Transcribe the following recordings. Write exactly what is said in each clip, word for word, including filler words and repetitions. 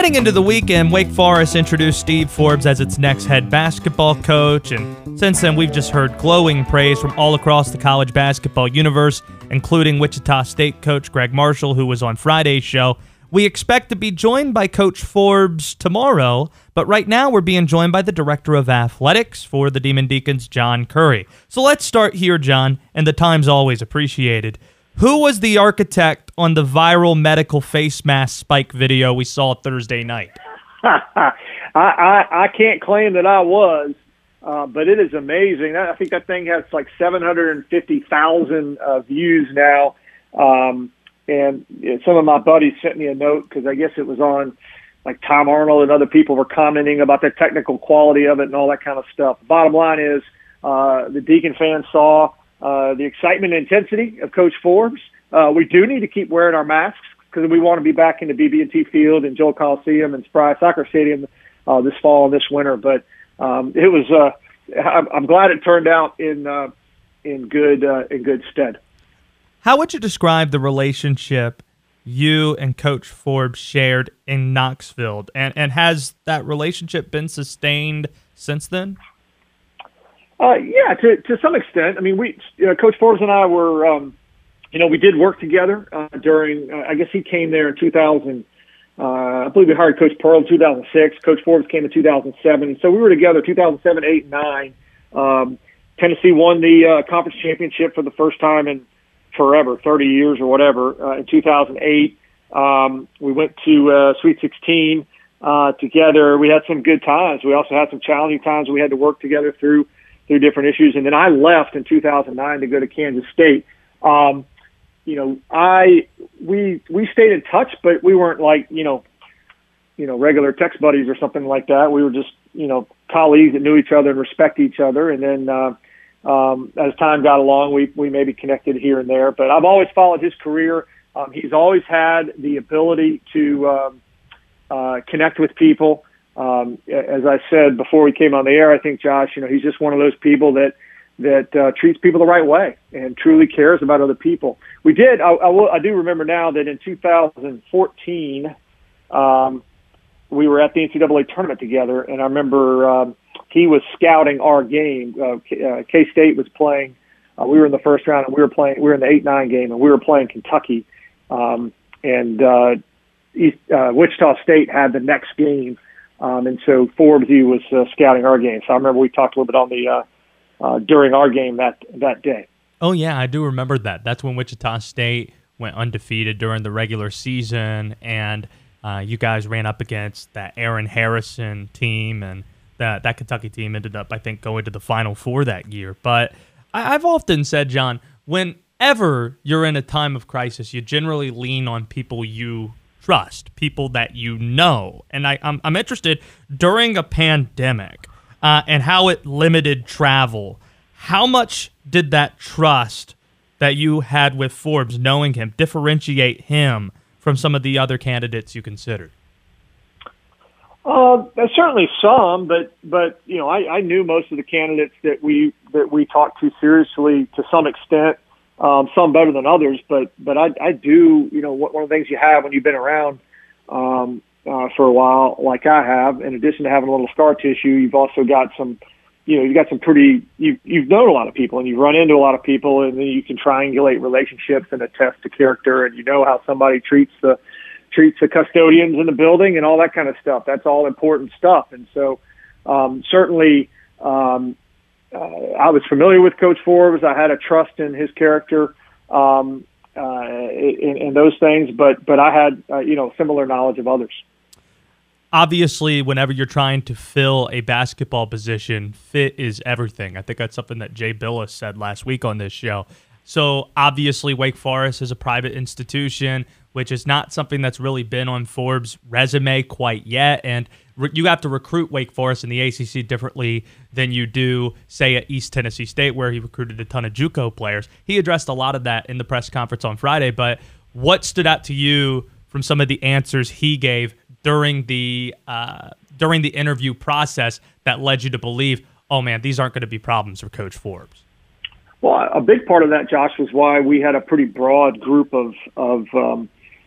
Heading into the weekend, Wake Forest introduced Steve Forbes as its next head basketball coach, and since then we've just heard glowing praise from all across the college basketball universe, including Wichita State coach Greg Marshall, who was on Friday's show. We expect to be joined by Coach Forbes tomorrow, but right now we're being joined by the Director of Athletics for the Demon Deacons, John Curry. So let's start here, John, and the time's always appreciated. Who was the architect on the viral medical face mask spike video we saw Thursday night? I, I, I can't claim that I was, uh, but it is amazing. I think that thing has like seven hundred fifty thousand uh, views now. Um, and some of my buddies sent me a note because I guess it was on like Tom Arnold and other people were commenting about the technical quality of it and all that kind of stuff. Bottom line is uh, the Deacon fans saw Uh, the excitement and intensity of Coach Forbes. Uh, we do need to keep wearing our masks because we want to be back in the B B and T Field and Joel Coliseum and Spry Soccer Stadium uh, this fall and this winter. But um, it was. Uh, I'm, I'm glad it turned out in uh, in good uh, in good stead. How would you describe the relationship you and Coach Forbes shared in Knoxville, and and has that relationship been sustained since then? Uh, yeah, to to some extent. I mean, we uh, Coach Forbes and I were, um, you know, we did work together uh, during. Uh, I guess he came there in two thousand. Uh, I believe we hired Coach Pearl in two thousand six. Coach Forbes came in two thousand seven. So we were together two thousand seven, eight, and nine. Um, Tennessee won the uh, conference championship for the first time in forever, thirty years or whatever. Uh, in two thousand eight, um, we went to uh, Sweet sixteen uh, together. We had some good times. We also had some challenging times. We had to work together through. through different issues. And then I left in two thousand nine to go to Kansas State. Um, you know, I, we, we stayed in touch, but we weren't like, you know, you know, regular text buddies or something like that. We were just, you know, colleagues that knew each other and respect each other. And then, uh, um, as time got along, we, we maybe connected here and there, but I've always followed his career. Um, he's always had the ability to, um, uh, connect with people. Um, as I said before we came on the air, I think Josh, you know, he's just one of those people that that uh, treats people the right way and truly cares about other people. We did. I, I, will, I do remember now that in two thousand fourteen, um, we were at the N C double A tournament together, and I remember um, he was scouting our game. Uh, K- uh, K-State was playing. Uh, we were in the first round, and we were playing. We were in the eight nine game, and we were playing Kentucky, um, and uh, East, uh, Wichita State had the next game. Um, and so Forbes, he was uh, scouting our game. So I remember we talked a little bit on the uh, uh, during our game that that day. Oh, yeah, I do remember that. That's when Wichita State went undefeated during the regular season, and uh, you guys ran up against that Aaron Harrison team, and that, that Kentucky team ended up, I think, going to the Final Four that year. But I, I've often said, John, whenever you're in a time of crisis, you generally lean on people you trust, people that you know. And I, I'm, I'm interested, during a pandemic uh, and how it limited travel, how much did that trust that you had with Forbes, knowing him, differentiate him from some of the other candidates you considered? Uh, certainly some, but but you know, I, I knew most of the candidates that we that we talked to seriously to some extent. Um, some better than others, but but I, I do, you know, one of the things you have when you've been around um, uh, for a while, like I have, in addition to having a little scar tissue, you've also got some, you know, you've got some pretty, you've, you've known a lot of people, and you've run into a lot of people, and then you can triangulate relationships and attest to character, and you know how somebody treats the treats the custodians in the building and all that kind of stuff. That's all important stuff, and so um, certainly. Um, Uh, I was familiar with Coach Forbes. I had a trust in his character, um, uh, in, in those things, but but I had uh, you know similar knowledge of others. Obviously, whenever you're trying to fill a basketball position, fit is everything. I think that's something that Jay Billis said last week on this show. So obviously, Wake Forest is a private institution, which is not something that's really been on Forbes' resume quite yet. And re- you have to recruit Wake Forest in the A C C differently than you do, say, at East Tennessee State, where he recruited a ton of JUCO players. He addressed a lot of that in the press conference on Friday. But what stood out to you from some of the answers he gave during the uh, during the interview process that led you to believe, oh, man, these aren't going to be problems for Coach Forbes? Well, a big part of that, Josh, was why we had a pretty broad group of of um,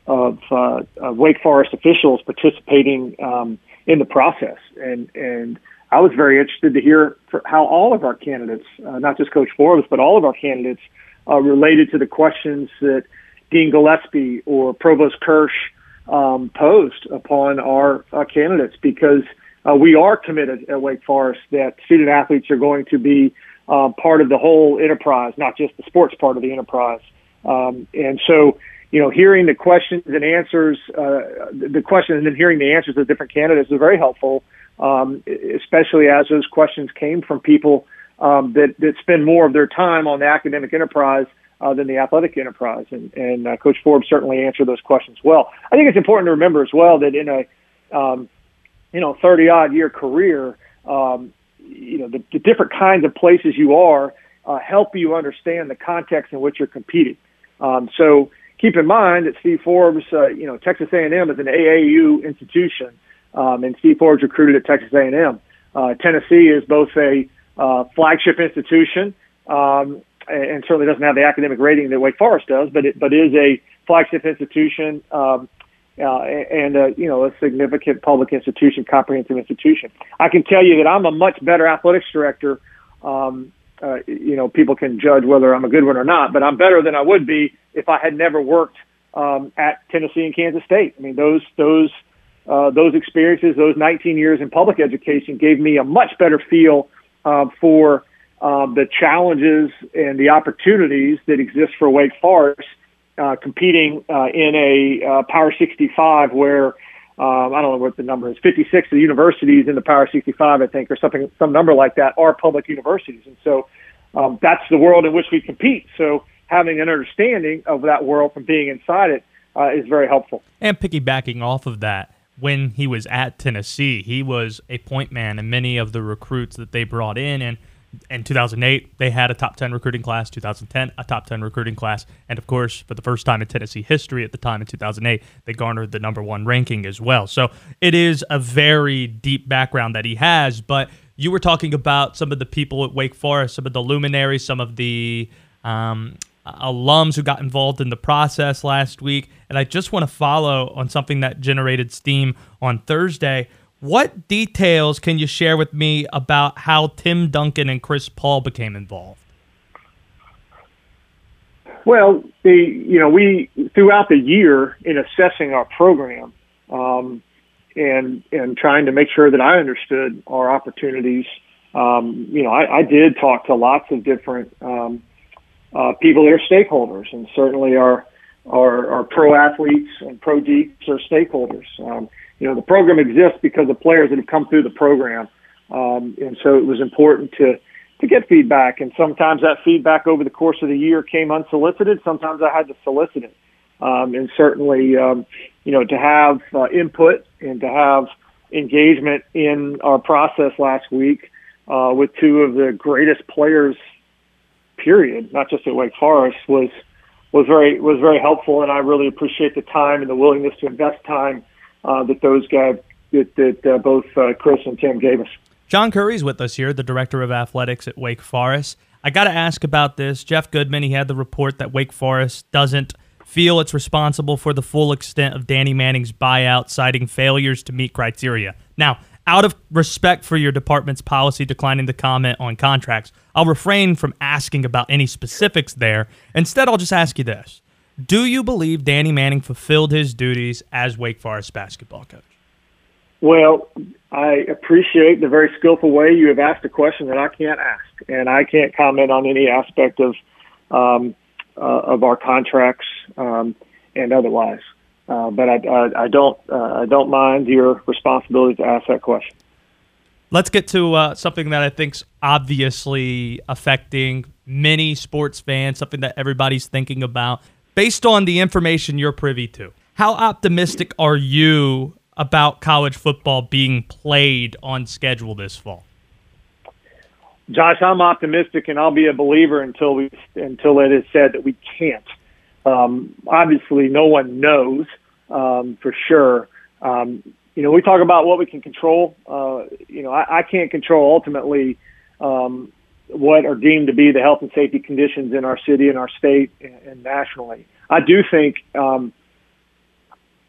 of, uh, of Wake Forest officials participating um, in the process. And, and I was very interested to hear for how all of our candidates, uh, not just Coach Forbes, but all of our candidates uh, related to the questions that Dean Gillespie or Provost Kirsch um, posed upon our uh, candidates, because uh, we are committed at Wake Forest that student athletes are going to be uh, part of the whole enterprise, not just the sports part of the enterprise. Um, and so, you know, hearing the questions and answers, uh, the questions and then hearing the answers of different candidates was very helpful, um, especially as those questions came from people um, that, that spend more of their time on the academic enterprise uh, than the athletic enterprise. And, and uh, Coach Forbes certainly answered those questions well. I think it's important to remember as well that in a, um, you know, thirty-odd year career, um, you know, the, the different kinds of places you are uh, help you understand the context in which you're competing. Um, so keep in mind that Steve Forbes, uh, you know, Texas A and M is an A A U institution, um, and Steve Forbes recruited at Texas A and M. Uh, Tennessee is both a uh, flagship institution um, and certainly doesn't have the academic rating that Wake Forest does, but it but is a flagship institution um, uh, and a, you know, a significant public institution, comprehensive institution. I can tell you that I'm a much better athletics director. Um, Uh, you know, people can judge whether I'm a good one or not, but I'm better than I would be if I had never worked um, at Tennessee and Kansas State. I mean, those those uh, those experiences, those nineteen years in public education, gave me a much better feel uh, for uh, the challenges and the opportunities that exist for Wake Forest uh, competing uh, in a uh, Power sixty-five where Um, I don't know what the number is, fifty-six of the universities in the Power sixty-five, I think, or something, some number like that, are public universities. And so um, that's the world in which we compete. So having an understanding of that world from being inside it uh, is very helpful. And piggybacking off of that, when he was at Tennessee, he was a point man in many of the recruits that they brought in. And in two thousand eight, they had a top ten recruiting class. two thousand ten, a top ten recruiting class. And, of course, for the first time in Tennessee history at the time in two thousand eight, they garnered the number one ranking as well. So it is a very deep background that he has. But you were talking about some of the people at Wake Forest, some of the luminaries, some of the um, alums who got involved in the process last week. And I just want to follow on something that generated steam on Thursday. What details can you share with me about how Tim Duncan and Chris Paul became involved? Well, the you know we throughout the year in assessing our program um, and and trying to make sure that I understood our opportunities, um, you know, I, I did talk to lots of different um, uh, people that are stakeholders, and certainly our our, our pro athletes and pro geeks are stakeholders. Um, You know, the program exists because of players that have come through the program. Um, and so it was important to, to get feedback. And sometimes that feedback over the course of the year came unsolicited. Sometimes I had to solicit it. Um, and certainly, um, you know, to have uh, input and to have engagement in our process last week uh, with two of the greatest players, period, not just at Wake Forest, was, was very, was very helpful. And I really appreciate the time and the willingness to invest time Uh, that those guys, that, that uh, both uh, Chris and Tim gave us. John Curry's with us here, the Director of Athletics at Wake Forest. I got to ask about this. Jeff Goodman, he had the report that Wake Forest doesn't feel it's responsible for the full extent of Danny Manning's buyout, citing failures to meet criteria. Now, out of respect for your department's policy declining to comment on contracts, I'll refrain from asking about any specifics there. Instead, I'll just ask you this. Do you believe Danny Manning fulfilled his duties as Wake Forest basketball coach? Well, I appreciate the very skillful way you have asked a question that I can't ask, and I can't comment on any aspect of um, uh, of our contracts um, and otherwise. Uh, but I, I, I don't uh, I don't mind your responsibility to ask that question. Let's get to uh, something that I think's obviously affecting many sports fans, something that everybody's thinking about. Based on the information you're privy to, how optimistic are you about college football being played on schedule this fall? Josh, I'm optimistic, and I'll be a believer until we until it is said that we can't. Um, obviously, no one knows um, for sure. Um, you know, we talk about what we can control. Uh, you know, I, I can't control ultimately um, what are deemed to be the health and safety conditions in our city and our state and, and nationally. I do think um,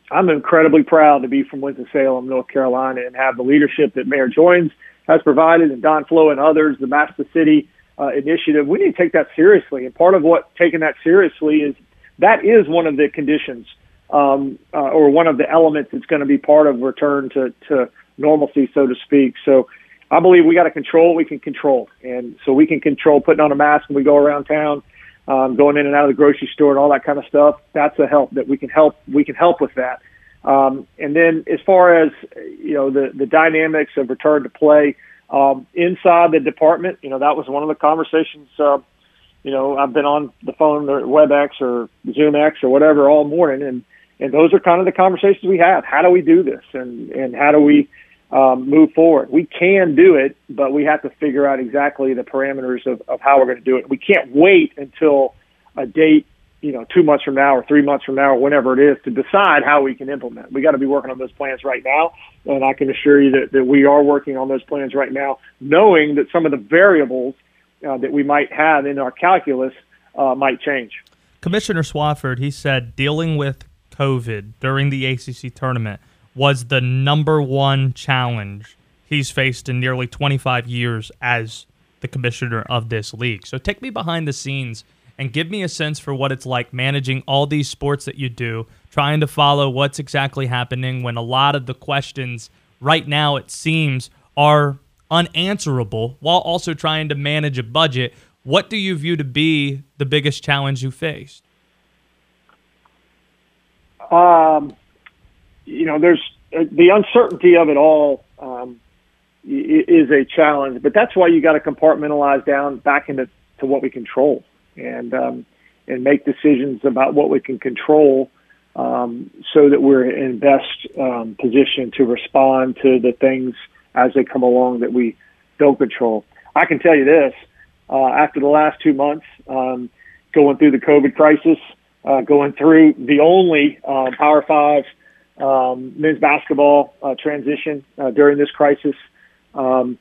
I'm incredibly proud to be from Winston-Salem, North Carolina, and have the leadership that Mayor Joines has provided, and Don Flo and others, the Master City uh, initiative. We need to take that seriously. And part of what taking that seriously is that is one of the conditions um, uh, or one of the elements that's going to be part of return to, to normalcy, so to speak. So I believe we got to control what we can control. And so we can control putting on a mask when we go around town, um, going in and out of the grocery store and all that kind of stuff. That's a help that we can help. We can help with that. Um, and then as far as, you know, the, the dynamics of return to play um, inside the department, you know, that was one of the conversations, uh, you know, I've been on the phone or WebEx or ZoomX or whatever all morning. And, and those are kind of the conversations we have. How do we do this? And, and how do we um, move forward? We can do it, but we have to figure out exactly the parameters of, of how we're going to do it. We can't wait until a date, you know, two months from now or three months from now or whenever it is to decide how we can implement. We got to be working on those plans right now. And I can assure you that, that we are working on those plans right now, knowing that some of the variables uh, that we might have in our calculus uh, might change. Commissioner Swafford, he said dealing with COVID during the A C C tournament was the number one challenge he's faced in nearly twenty-five years as the commissioner of this league. So take me behind the scenes and give me a sense for what it's like managing all these sports that you do, trying to follow what's exactly happening when a lot of the questions right now, it seems, are unanswerable, while also trying to manage a budget. What do you view to be the biggest challenge you faced? Um, you know, there's uh, the uncertainty of it all um, is a challenge, but that's why you got to compartmentalize down back into to what we control. And um, and make decisions about what we can control um, so that we're in best um, position to respond to the things as they come along that we don't control. I can tell you this, uh, after the last two months, um, going through the COVID crisis, uh, going through the only uh, Power Five um, men's basketball uh, transition uh, during this crisis, um,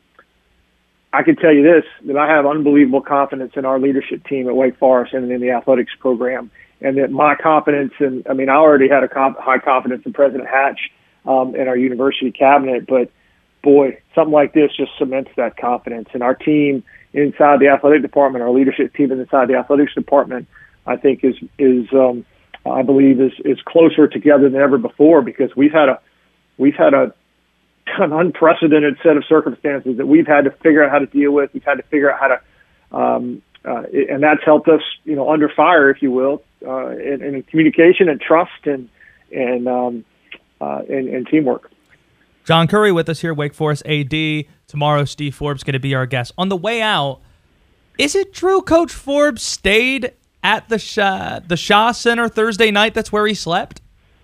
I can tell you this, that I have unbelievable confidence in our leadership team at Wake Forest and in the athletics program, and that my confidence in, I mean, I already had a comp- high confidence in President Hatch um, and our university cabinet, but boy, something like this just cements that confidence. And our team inside the athletic department, our leadership team inside the athletics department, I think is, is um, I believe is, is closer together than ever before, because we've had a, we've had a, an unprecedented set of circumstances that we've had to figure out how to deal with. We've had to figure out how to, um, uh, and that's helped us, you know, under fire, if you will, uh, in, in communication and trust and and, um, uh, and and teamwork. John Currie with us here, Wake Forest A D. Tomorrow, Steve Forbes going to be our guest. On the way out, is it true Coach Forbes stayed at the Shaw, the Shaw Center Thursday night? That's where he slept?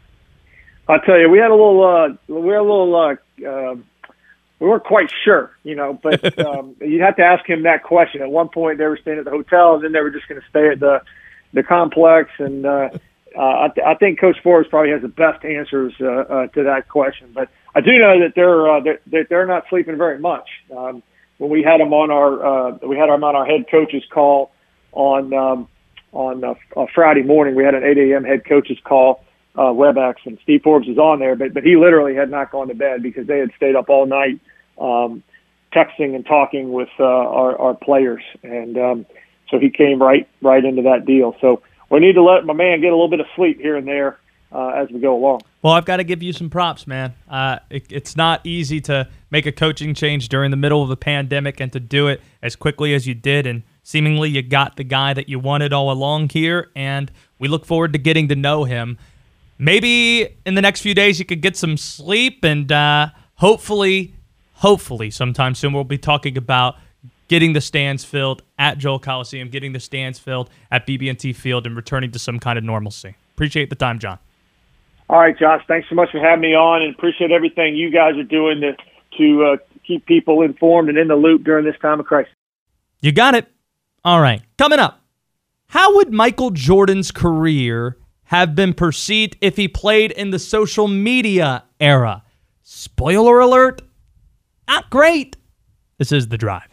I'll tell you, we had a little, uh, we had a little, uh, uh, we weren't quite sure, you know, but um, you'd have to ask him that question. At one point, they were staying at the hotel, and then they were just going to stay at the the complex. And uh, uh, I, th- I think Coach Forbes probably has the best answers uh, uh, to that question. But I do know that they're uh, they're, that they're not sleeping very much. Um, when we had them on our uh, we had them on our head coach's call on um, on uh, uh, Friday morning, we had an eight a.m. head coach's call. Uh, WebEx, and Steve Forbes was on there, but but he literally had not gone to bed because they had stayed up all night um, texting and talking with uh, our, our players, and um, so he came right right into that deal. So we need to let my man get a little bit of sleep here and there uh, as we go along. Well, I've got to give you some props, man. Uh, it, it's not easy to make a coaching change during the middle of the pandemic and to do it as quickly as you did, and seemingly you got the guy that you wanted all along here, and we look forward to getting to know him. Maybe in the next few days you could get some sleep, and uh, hopefully, hopefully sometime soon we'll be talking about getting the stands filled at Joel Coliseum, getting the stands filled at B B and T Field, and returning to some kind of normalcy. Appreciate the time, John. All right, Josh, thanks so much for having me on, and appreciate everything you guys are doing to, to uh, keep people informed and in the loop during this time of crisis. You got it. All right, coming up, how would Michael Jordan's career have been perceived if he played in the social media era? Spoiler alert, not great. This is The Drive.